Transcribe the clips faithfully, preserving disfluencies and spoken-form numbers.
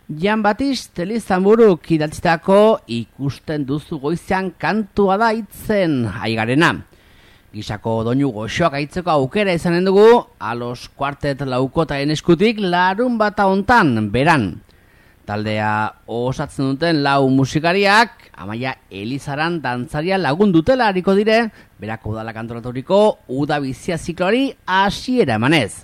Jan Batiste Elizamburuk idatzitako ikusten duzu goizean kantua da itzen aigarena. Gisako doinu goxoak aitzeko aukera izanen dugu, Alos Quartet laukotaren eskutik larun bata hontan beran. Taldea osatzen duten lau musikariak, Amaia Elizaran dantzaria lagun dutela hariko dire, berako udala kantoraturiko uda bizia zikloari hasiera emanez.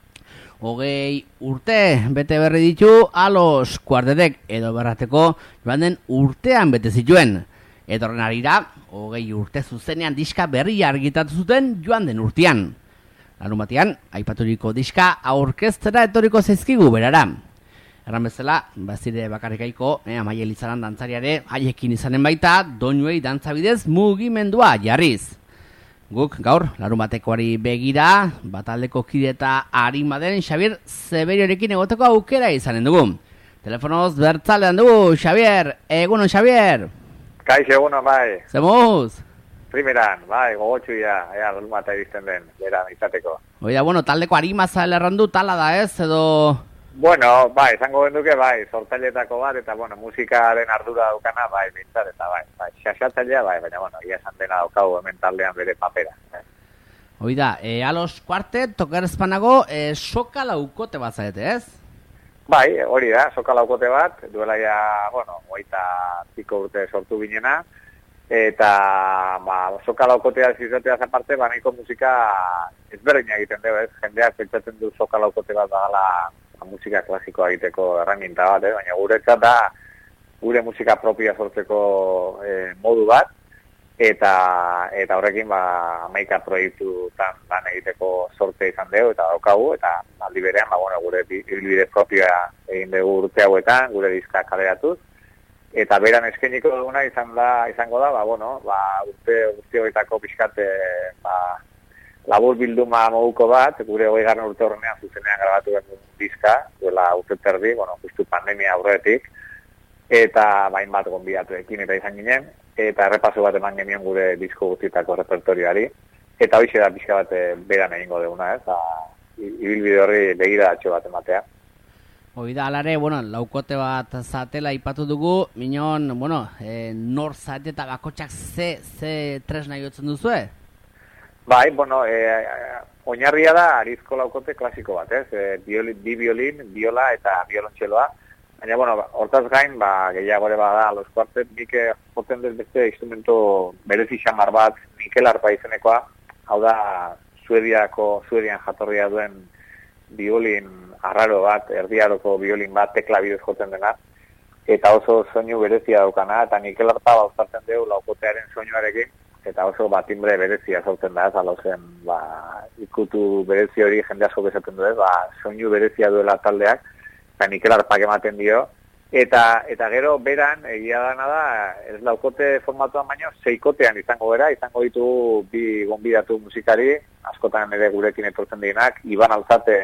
Hogei urte bete berri ditu Alos Quartetek edo berrateko joan den urtean bete zituen. Etorren arira, hogei urte zuzenean diska berri argitatu zuten joan den urtean. Larun batean, aipaturiko diska aurkeztera etoriko zaizkigu berara. Erran bezala, bazire bakarrikaiko, eh, Amaia Elizaran dantzariare haiekin izanen baita, doinuei dantzabidez mugimendua jarriz. Guk gaur, larun batekoari begira, bataldeko kide eta arima den Xabier Zeberiorekin egoteko aukera izanen dugu. Telefonoz bertzalean dugu, Xabier, egunon Xabier. Kaixo egunon bai. Zemuz? Primeran, bai, gogotxu ya, ea, larun bata iristen den, bera, izateko. Oida, bueno, taldeko arima zaila errandu tala da ez, edo... Bueno, bai, izango genduke, bai, sortzailetako bat, eta, bueno, musikaren ardura daukana, bai, bintzat, eta, bai, bai, xaxatzailea, bai, baina, bueno, ia esan dena daukagu hemen taldean bere papera. Eh. Oida, e, Alos Quartet, toker espanago, e, soka laukote bat zaete, ez? Bai, hori da, soka laukote bat, duela ja, bueno, hogeita piko urte sortu binena, eta, ba, soka laukotea zizateaz aparte, ba, nahiko musika ezberdina egiten dugu, ez? Jendeak pentsatzen du soka laukote bat bagala musika klasikoa egiteko erraminta bat, eh? Baina guretzat da gure musika propia sortzeko eh, modu bat, eta eta horrekin ba hamaika proiektutan lan egiteko sorte izan dugu eta daukagu, eta aldi berean ba, bueno, gure ibilbide propioa egin dugu urte hauetan, gure diska kaleratuz, eta beran eskainiko duguna izan da, izango da, ba, bueno, ba, urte guzti horietako pixkate ba, labur bilduma moduko bat, gure hogeigarren urte horrenean zuzenean grabatu den diska, duela urte terdi, bueno, justu pandemia aurretik, eta bain bat gonbidatuekin eta izan ginen, eta errepaso bat eman genien gure disko guztietako repertorioari, eta hoxe da pixka bat beran egingo duguna, ez, ibilbide horri begiratxo bat ematea. Hoi da, alare, bueno, laukote bat zatela ipatu dugu, minon, bueno, e, nor zate eta bakotxak ze, ze tresna jotzen duzue? Bai, bueno, eh, oinarria da arizko laukote klasiko bat, ez? Eh, biolin, bi biolin, biola eta biolontxeloa. Baina, bueno, hortaz gain, ba, gehiago ere bada Alos Quartet, nik jotzen dut beste instrumento berezi xamar bat, Mikel Arpa izenekoa, hau da, Suediako, Suedian jatorria duen biolin arraro bat, erdiaroko biolin bat, tekla bidez jotzen dena, eta oso soinu berezia daukana, eta Mikel Arpa bauztartzen dugu laukotearen soinuarekin, eta oso bat timbre berezia zauten da, ez alozen, ba, ikutu berezi hori jende asko bezaten du ez, ba, soinu berezia duela taldeak, eta Mikel Arpak ematen dio, eta eta gero beran, egia dana da, ez laukote formatuan baino, seikotean izango gara, izango ditugu bi gonbidatu musikari, askotan ere gurekin etortzen dienak, Iban Alzate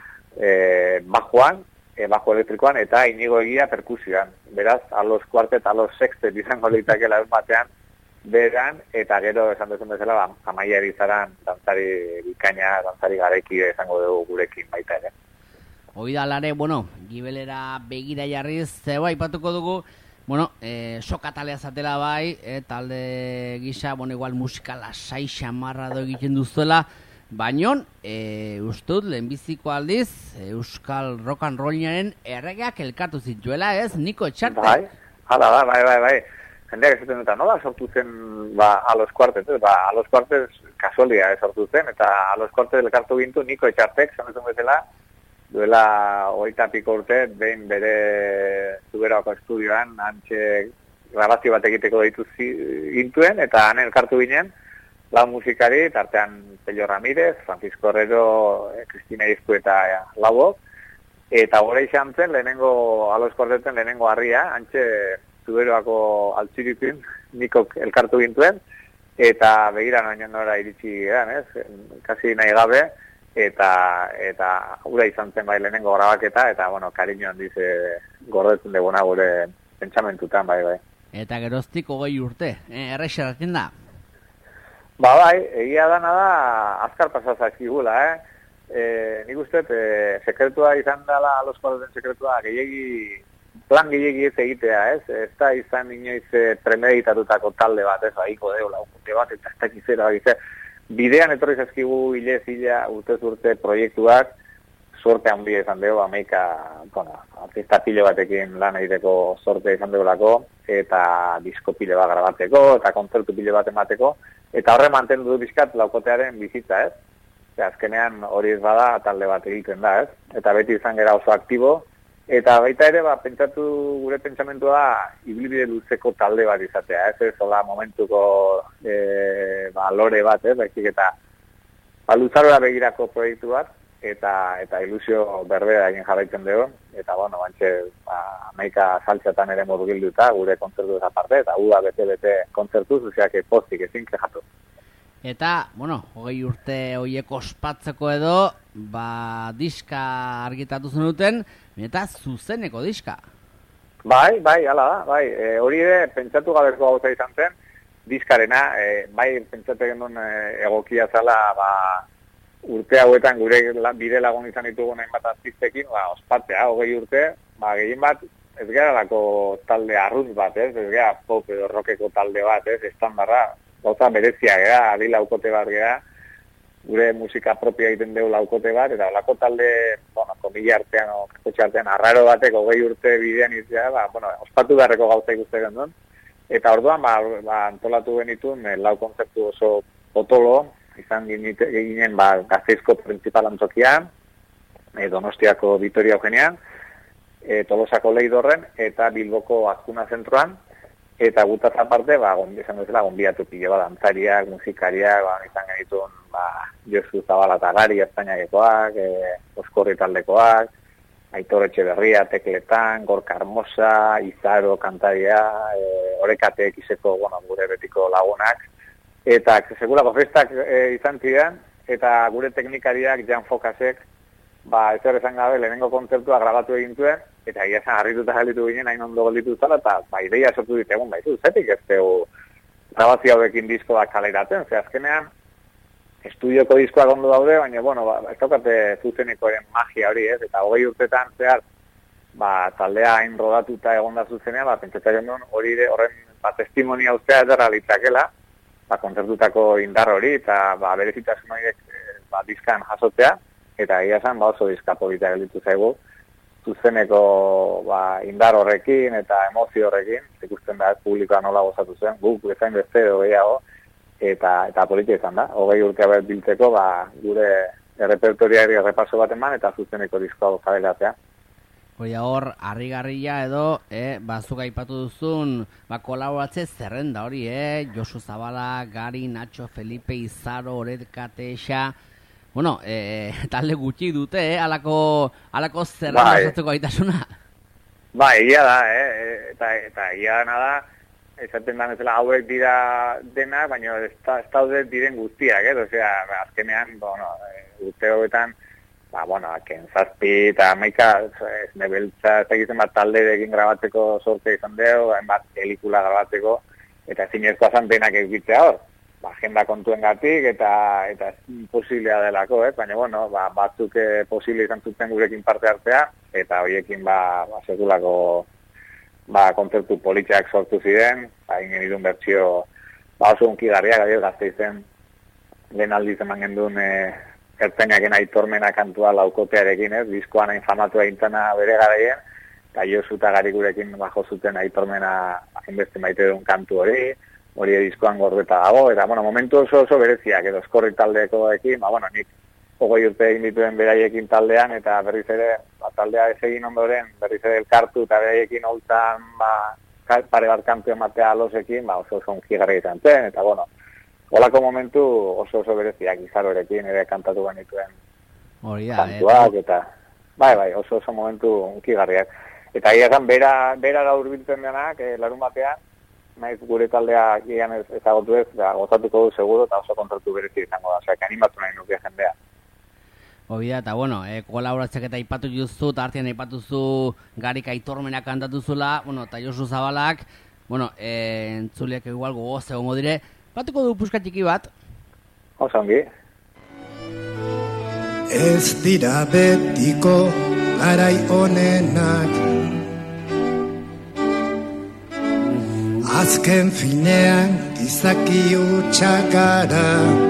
e, bajoan, e, bajo elektrikoan, eta Inigo Egia perkusioan. Beraz, Alos Quartet, Alos Sextet izango leitakela egun batean, beran, eta gero esan duzun bezala, ba, Amaia Elizaran dantzari bikaina, dantzari gareki izango dugu gurekin baita ere. Hoi da, lare, bueno, gibelera begira jarriz, zeba ipatuko dugu, bueno, e, sokatalea zatela bai, e, talde gisa, bueno, igual musika lasai xamarra do egiten duzuela, baino, e, ustut, lehenbiziko aldiz, Euskal Rock and Rollaren erregeak elkartu zituela, ez, Niko Etxarte? Bai, hala da, bai, bai, bai. Jendeak esaten dut, nola sortu zen ba, Alos Quartet, ba, Alos Quartet kasualia sortu zen, eta Alos Quartet elkartu gintu Niko Etxartek, zanezun bezala, duela hogeita piko urte, behin bere Zuberoako estudioan, antxe grabazio bat egiteko ditu gintuen, eta han elkartu ginen, lau musikari, tartean Pello Ramírez, Francisco Herrero, Cristina Izku eta Labok, eta gore izan zen, lehenengo Alos Quarteten lehenengo harria, antxe Zuberoako altzirikin, nikok elkartu gintuen, eta begira noinen nora iritsi edan, ez? Kasi nahi gabe, eta eta ura izan zen bai lehenengo grabaketa, eta, bueno, kariño handiz gordetzen deguna gure pentsamentutan, bai, bai. Eta geroztik hogei urte, eh, errexeratzen da? Ba, bai, egia dana da, azkar pasazak zigula, eh? E, nik uste, e, sekretua izan dela Alos Quarteten sekretua, gehiagi plan gehiegi ez egitea, ez? Ez da izan inoiz e, premeditatutako talde bat, ez? Baiko deu, laukote bat, eta ez da kizera, bidean etorri zaizkigu hilez hila urtez urte proiektuak, sorte handia izan dugu, amaika, bueno, artista pile batekin lan egiteko sorte izan dugulako, eta disko pile bat grabateko, eta kontzertu pile bat emateko, eta horre mantendu du bizkat laukotearen bizitza, ez? Eta azkenean hori ez bada talde bat egiten da, ez? Eta beti izan gera oso aktibo, eta baita ere, ba, pentsatu gure pentsamentua ibilbide luzeko talde bat izatea, ez? Ez hola momentuko e, ba, lore bat, ez? Baizik eta ba, luzarora begirako proiektu bat, eta eta ilusio berbera egin jarraitzen dugu, eta bueno, bantxe, ba, amaika saltxatan ere murgilduta, gure kontzertu ez aparte, eta uda bete-bete kontzertu, zuziak postik ezin kejatu. Eta, bueno, hogei urte horiek ospatzeko edo, ba, diska argitatu zenuten, eta zuzeneko diska. Bai, bai, hala da, bai, e, hori ere, pentsatu gabeko gauza izan zen, diskarena, e, bai, pentsatu genuen e, egokia zala, ba, urte hauetan gure bide lagun izan ditugu nahin bat artistekin, ba, ospatzea, hogei urte, ba, gehien bat, ez gara lako talde arrunt bat, ez, ez gara pop edo rockeko talde bat, ez, estandarra, gauza berezia gara, adi laukote bat gara, gure musika propia egiten dugu laukote bat, eta olako talde, bueno, komila artean, o kakotxe artean, arraro batek, hogei urte bidean izia, ba, bueno, ospatu beharreko gauza ikuste gendun, eta orduan, ba, ba antolatu genitun, eh, lau kontzertu oso potolo, izan ginen, ba, Gasteizko principal antzokian, eh, Donostiako Vitoria Eugenian, eh, Tolosako Leidorren, eta Bilboko Azkuna Zentroan, eta gutaz aparte, ba, esan bezala, gonbiatu pile bat, dantzariak, musikariak, ba, izan genitun, ba, Josu Zabala eta Gari, Espainiakekoak, e, Oskorri taldekoak, Aitor Etxeberria, Tekletan, Gorka Hermosa, Izaro, kantaria, e, Orekatek izeko, bueno, gure betiko lagunak, eta segurako festak e, izan zidan, eta gure teknikariak, Jan Fokasek, ba, ez errezan gabe, lehenengo kontzertua grabatu egin zuen, eta egia esan harrituta galitu ginen, hain ondo galitu zala, eta ba, ideia sortu ditegun, baizu, zetik ez tegu grabazio hauekin diskoak kaleratzen, ze azkenean, estudioko diskoak ondo daude, baina, bueno, ba, ez daukate zuzenekoen magia hori, ez, eta hogei urtetan zehar, ba, taldea hain rodatuta egonda zuzenean, ba, pentsatzen duen hori horren, ba, testimonia ustea ez dara litzakela, ba, kontzertutako indar hori, eta, ba, berezitasun horiek, ba, diskan jasotzea, eta egia esan, ba, oso diska polita gelitu zaigu, zuzeneko ba, indar horrekin eta emozio horrekin, ikusten da ez publikoa nola gozatu zen, guk bezain beste edo gehiago, eta, eta politia izan da. Hogei urte abet biltzeko, ba, gure errepertoriari errepaso bat eman, eta zuzeneko diskoa gozabelatzea. Hori hor, harrigarria edo, eh, bazuk aipatu duzun, ba, kolaboratze zerrenda hori, eh? Josu Zabala, Gari, Nacho, Felipe, Izaro, Oretkateixa, bueno, eh, talde gutxi dute, eh, alako, alako zerrenda osatzeko gaitasuna. Ba, egia da, eh, eta, eta egia dana da, esaten da nezela hauek dira dena, baina ez daude diren guztiak, eh, osea, azkenean, bueno, urte hauetan, ba, bueno, aken zazpi eta maika, ez nebeltza, ez egiten bat talde egin grabatzeko sorte izan dugu, hainbat pelikula grabatzeko, eta zinezkoa zan denak egitea hor. Ba, agenda kontuen gatik, eta, eta posiblea delako, eh? Baina, bueno, ba, batzuk eh, posible izan zuten gurekin parte hartzea, eta horiekin, ba, ba sekulako ba, kontzertu politxak sortu ziren, ba, ingen idun bertxio, ba, oso unkigarriak, gari Gasteizen, lehen aldiz eman gendun, eh, ertzainaken aitormena kantua laukotearekin, ez, diskoan infamatua intzana bere garaien, eta Josu eta Gari gurekin bajo zuten aitormena hainbeste maite duen kantu hori, hori edizkoan gordeta dago, eta, bueno, momentu oso oso bereziak, edo Oskorri taldekoekin, ba, bueno, nik hogei urte egin dituen beraiekin taldean, eta berriz ere, ba, taldea ez egin ondoren, berriz ere elkartu, eta beraiekin holtan, ba, pare bat kantu ematea alosekin, ba, oso oso unkigarri izan zen, eta, bueno, holako momentu oso oso bereziak, Izarorekin ere kantatu genituen kantuak, eta, bai, bai, oso oso momentu unkigarriak. Eta egan, bera, bera gaur biltzen denak, eh, larun batean, naiz gure taldea gian ez ezagotu ez, da, gozatuko du seguro, eta oso kontratu berezi izango da, osea, animatu nahi nuke jendea. Hobida, eta bueno, eh, kolaboratzek eta ipatu juzu, eta artean ipatu zu Garik aitormenak kantatu zula, bueno, eta Josu Zabalak, bueno, eh, entzuliak igual gogoz egongo dire, batuko du puska txiki bat? Oso ongi. Ez dira betiko garai honenak, Azken finean izaki hutsak gara.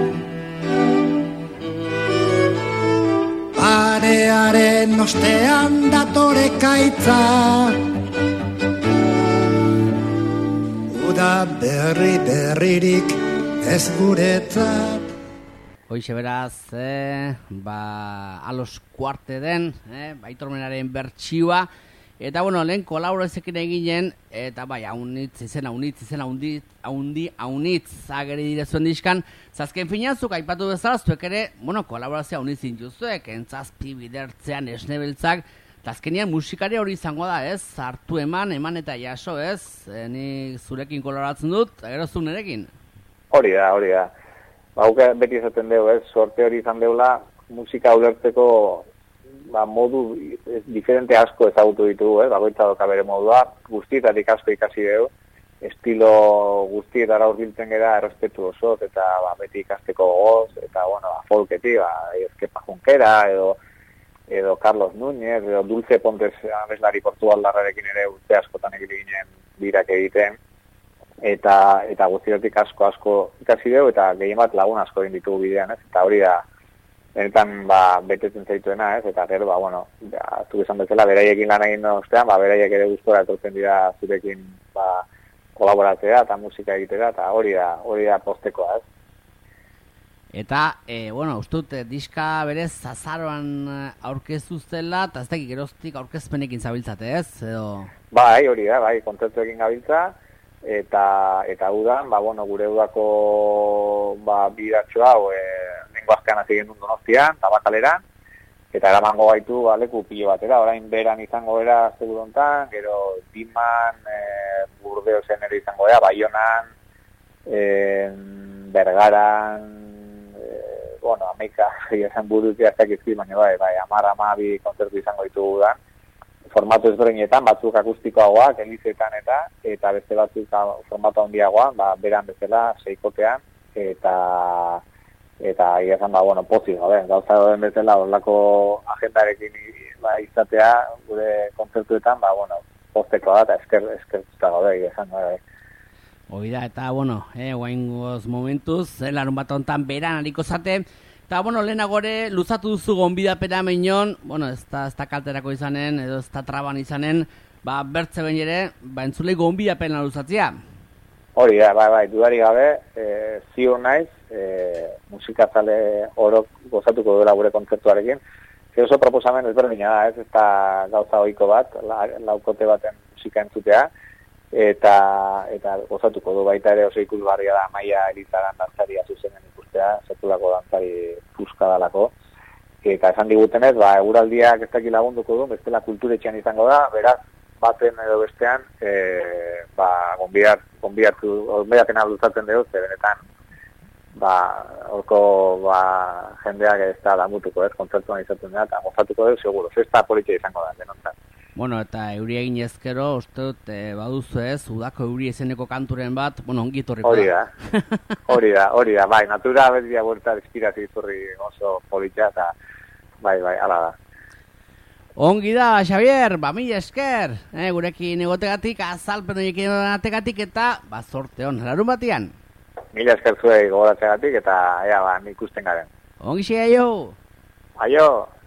Parearen ostean datore kaitza. Uda berri berririk ez guretzat. Hoixe beraz, eh, ba, alos kuarte den, eh, Aitormenaren bertsioa. Eta, bueno, lehen kolaborazioekin eginen, eta bai, haunitz, izena, haunitz, izena, haundit, haundi, haunitz, ageri dire zuen dizkan. Zazken finazuk, aipatu bezala, zuek ere, bueno, kolaborazioa haunitz zintuzuek, entzazpi bidertzean esnebeltzak, eta azkenian musikari hori izango da, ez? Hartu eman, eman eta jaso, ez? E, ni zurekin kolaboratzen dut, gero zu nerekin. Hori da, hori da. Ba, beti esaten dugu, ez? Sorte hori izan deula, musika ulertzeko ba, modu diferente asko ezagutu ditugu, eh? Bakoitza doka bere modua, guztietatik asko ikasi dugu, estilo guztietara hurbiltzen gara errespetu osoz, eta ba, beti ikasteko gogoz, eta bueno, ba, folketi, ba, Ezkepa Junkera, edo, edo Carlos Núñez, edo Dulce Pontes abeslari portugaldarrarekin ere urte askotan egite ginen birak egiten, eta, eta guztietatik asko asko ikasi dugu, eta gehien bat lagun asko egin ditugu bidean, ez? Eta hori da, benetan, ba, betetzen zaituena, ez? Eta gero, ba, bueno, ja, zu esan bezala, beraiekin lan egin ostean, ba, beraiek ere gustora etortzen dira zurekin, ba, kolaboratzea eta musika egitera, eta hori da, hori da postekoa, ez? Eta, e, bueno, ustut, e, diska berez azaroan aurkezuztela, eta ez dakik geroztik aurkezpenekin zabiltzate, ez? Edo... Bai, hori da, bai, kontzertuekin gabiltza, eta, eta udan, ba, bueno, gure udako, ba, bidatxo hau, e, nengo azkean hasi genuen Donostian, Tabakaleran, eta eramango gaitu ba, leku pilo batera, orain beran izango era segurontan, gero Diman, e, Burdeosen ere izango era, Baionan, e, Bergaran, e, bueno, Ameika, esan burutia ez dakizki, baina bai, bai, amar, amabi kontzertu izango ditugu da, formatu ezberdinetan, batzuk akustikoagoak, elizetan eta, eta beste batzuk formatu handiagoan, ba, beran bezala, seikotean, eta... eta iazan, ba, bueno, pozik, gabe, gauza gauden bezala, horlako agendarekin ba, izatea, gure kontzertuetan, ba, bueno, postekoa da, eta esker, eskertuta gabe, iazan, gabe. Hoi da, eta, bueno, eh, guaingoz momentuz, eh, larun bat ontan beran hariko zate, eta, bueno, lehenagore, luzatu duzu gonbidapena meinon, bueno, ez da, ez da kalterako izanen, edo ez da traban izanen, ba, bertze behin ere, ba, entzulei gonbidapena luzatzea. Hori da, bai, bai, dudari gabe, e, ziur naiz, e, musikazale orok gozatuko duela gure kontzertuarekin. Ze oso proposamen ezberdina da, ez, ez da gauza ohiko bat, la, laukote baten musika entzutea, eta, eta gozatuko du baita ere oso ikusgarria da Maia Elizaran dantzaria zuzenen ikustea, sekulako dantzari puska dalako. Eta esan digutenez, ba, eguraldiak ez dakit lagunduko du, bestela kulturetxean izango da, beraz, baten edo bestean, e, ba, gonbidat, gonbidatu, gonbidatena luzatzen dugu, ze benetan, ba, orko, ba, jendeak ez da damutuko, ez, kontzertuan izaten da, eta gozatuko dugu, seguro, ez da politxe izango da, denontzat. Bueno, eta euri egin ezkero, uste dut, e, baduzu ez, udako euri ezeneko kanturen bat, bueno, ongi torriko da. Hori da, hori da, hori da, bai, natura beti da buelta inspirazio iturri oso politxa, eta bai, bai, ala da. Ongi da, Xavier, ba, mila esker, eh, gurekin egotegatik, azalpen horiekin egotegatik, eta, ba, sorte hon, larun batian. Mila esker zuei gogoratzegatik, eta, ea, ba, ikusten garen. Ongi xe, aio! Aio!